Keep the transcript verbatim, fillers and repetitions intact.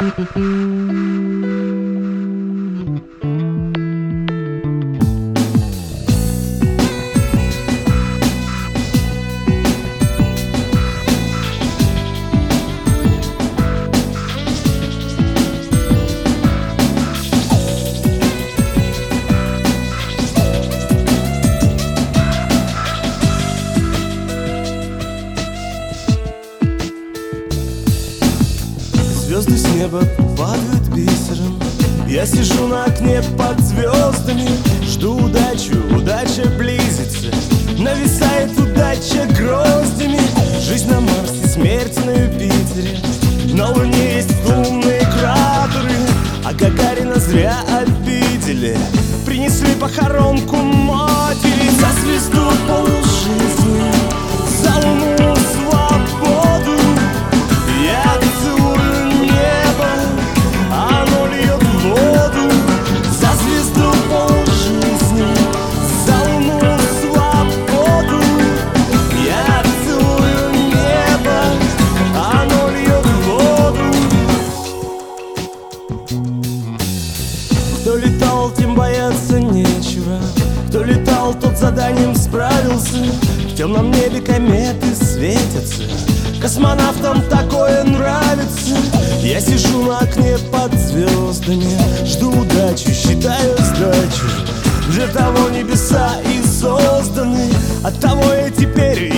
Звезды с неба падают бисером. Я сижу на окне под звездами, жду удачу, удача близится. Нависает удача гроздями. Жизнь на Марсе, смерть на Юпитере. На Луне есть лунные кратеры, а Гагарина зря обидели. Принесли похоронку матери. За звезду полжизни, за Луну свободу. Я целую небо, оно льет воду. За звезду полжизни, за Луну свободу. Я целую небо, оно льет воду. Кто летал, тем бояться нечего. Кто летал, тот заданием справился. В темном небе кометы светятся. Космонавтам такое нравится. Я сижу на окне под звездами, жду удачу, считаю сдачу. Для того небеса и созданы, оттого я теперь